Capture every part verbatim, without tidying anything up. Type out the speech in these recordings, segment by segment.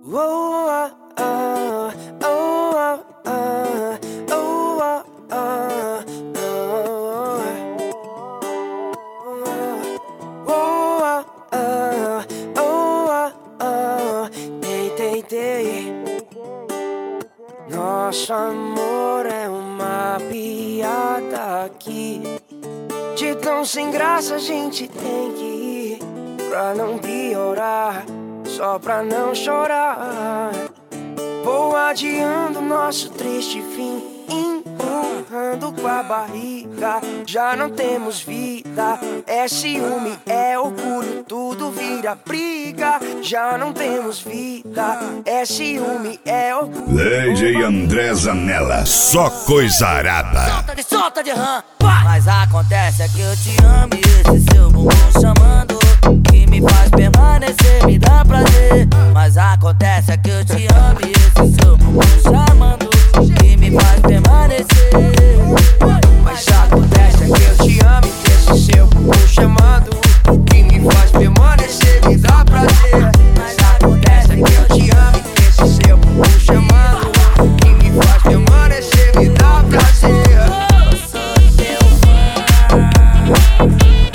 Oh, oh, oh, oh, oh, oh, oh, oh, oh, oh, dei, dei, dei. Nosso amor é uma piada aqui. De tão sem graça a gente tem que ir, pra não piorar, só pra não chorar. Vou adiando nosso triste fim, empurrando com a barriga. Já não temos vida, é ciúme, é orgulho, tudo vira briga. Já não temos vida, é ciúme, é orgulho. D J André Zanella, só coisa arada. Solta de, solta de rã, mas acontece é que eu te amo e esse seu bumbum chamando, que me faz permanecer, me dá prazer. Mas acontece é que eu te amo e esse seu bumbum chamando, que me faz permanecer. Mas acontece é que eu te amo e esse seu bumbum chamando, que me faz permanecer, me dá prazer. Mas acontece é que eu te amo e esse seu bumbum chamando, que me faz permanecer, me dá prazer. Eu sou teu fã.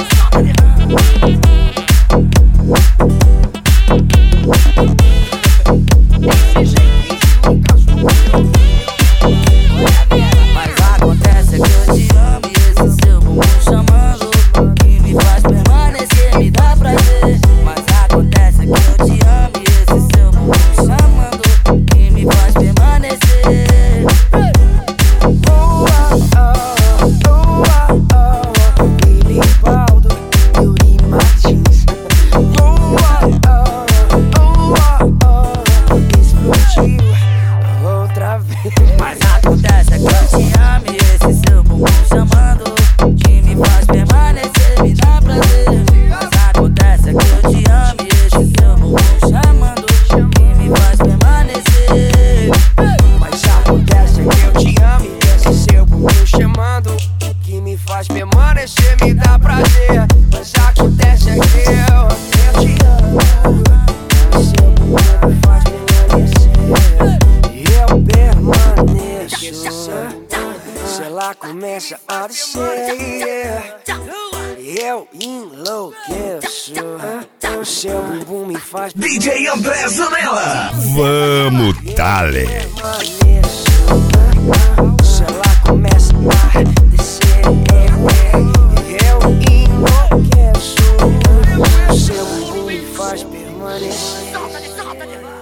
Mas acontece que eu te amo e esse seu bumbum chamando, que me faz permanecer, me dá prazer. Mas acontece que eu te amo e esse seu bumbum chamando, que me faz permanecer. Oh, oh, oh, oh, oh, Billy Baldo, Yuri Martins. Oh, oh, oh, oh, oh, explodiu outra vez. Mas acontece que eu te amo e esse seu bumbum chamando, que me faz permanecer, me dá prazer. Mas acontece que eu te amo e esse seu bumbum chamando, que me faz permanecer. Mas acontece que eu te amo e esse seu bumbum chamando, que me faz permanecer, me dá prazer. Mas acontece que eu, eu te amo, o seu bumbum me faz permanecer, e eu permaneço. Se ela começa a descer, eu enlouqueço. O seu bumbum me faz D J André Zanella, vamos, dale. permaneço. Se ela começa a descer, eu enlouqueço. O seu bumbum me faz permanecer.